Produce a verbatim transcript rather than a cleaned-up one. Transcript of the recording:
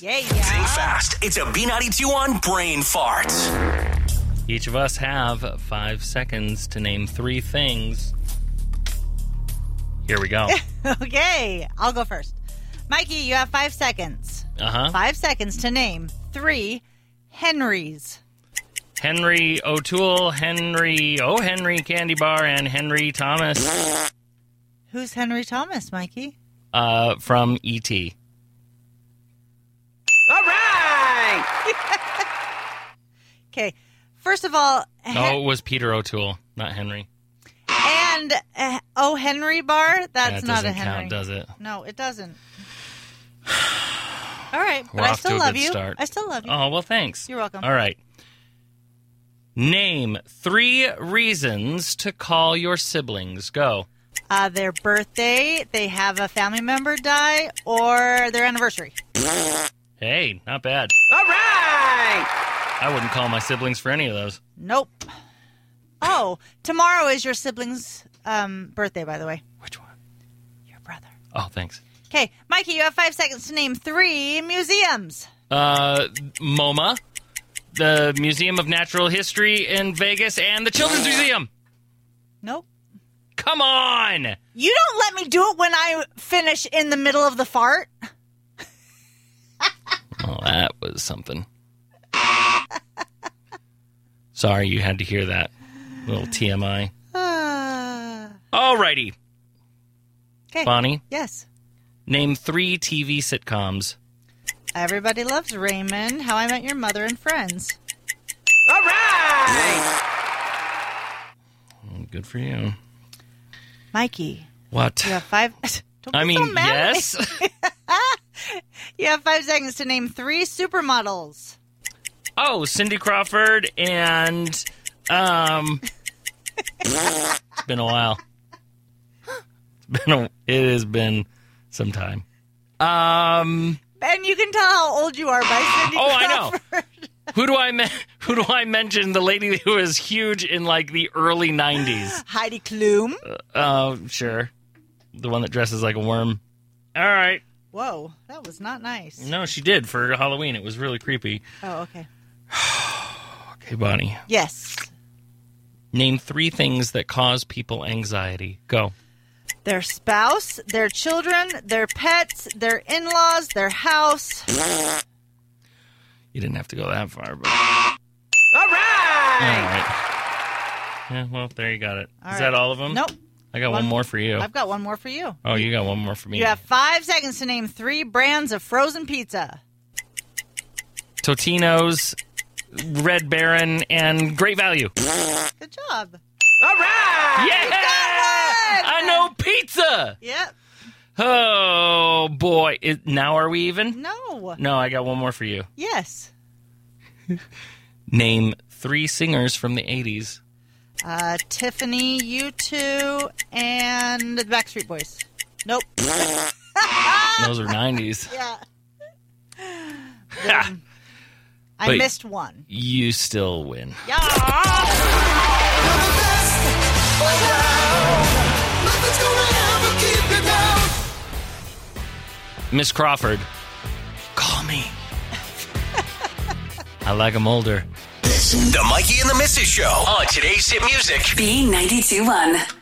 Yeah, yeah. Think fast. It's a B ninety-two on Brain Fart. Each of us have five seconds to name three things. Here we go. Okay, I'll go first. Mikey, you have five seconds. Uh-huh. Five seconds to name three Henrys. Henry O'Toole, Henry O. Henry Candy Bar, and Henry Thomas. Who's Henry Thomas, Mikey? Uh, from E T All right! Okay, first of all... No, it was Peter O'Toole, not Henry. And uh, O. Henry Bar? That's That not a doesn't Henry. count, does it? No, it doesn't. All right, but We're I off still to a love good you. start. I still love you. Oh, well, thanks. You're welcome. All right. Name three reasons to call your siblings. Go. Uh, their birthday, they have a family member die, or their anniversary. Hey, not bad. All right! I wouldn't call my siblings for any of those. Nope. Oh, tomorrow is your sibling's um, birthday, by the way. Which one? Your brother. Oh, thanks. Okay, Mikey, you have five seconds to name three museums. Uh, MoMA, the Museum of Natural History in Vegas, and the Children's Museum. Nope. Come on! You don't let me do it when I finish in the middle of the fart. Well, that was something. Sorry you had to hear that. Little T M I. Uh, Alrighty. okay. Bonnie, Yes. name three T V sitcoms. Everybody Loves Raymond, How I Met Your Mother, and Friends. All right! Good for you. Mikey, What? you have five... Don't I be mean, so mad at yes. me. You have five seconds to name three supermodels. Oh, Cindy Crawford and um. It's been a while. It's been a, it has been some time. Um. And you can tell how old you are by Cindy Oh, I Crawford. know. Who do I me- Who do I mention? The lady who was huge in like the early nineties. Heidi Klum. Oh, sure. The one that dresses like a worm. All right. Whoa, that was not nice. No, she did for Halloween. It was really creepy. Oh, okay. Okay, Bonnie. Yes. Name three things that cause people anxiety. Go. Their spouse, their children, their pets, their in-laws, their house. You didn't have to go that far, but... All right! All right. Yeah, well, there you got it. All Is right. that all of them? Nope. I got one, One- more for you. I've got one more for you. Oh, you got one more for me. You have five seconds to name three brands of frozen pizza. Totino's, Red Baron, and Great Value. Good job. All right! Yeah! got one! I know pizza! Yep. Oh, boy. It, now are we even? No. No, I got one more for you. Yes. Name three singers from the eighties. Uh, Tiffany, U two, and the Backstreet Boys. Nope. Those are nineties. Yeah. Ha! I But- missed one. You still win. Yeah. Miss Crawford, call me. I like 'em older. The Mikey and the Missus Show on today's hit music. B ninety-two one.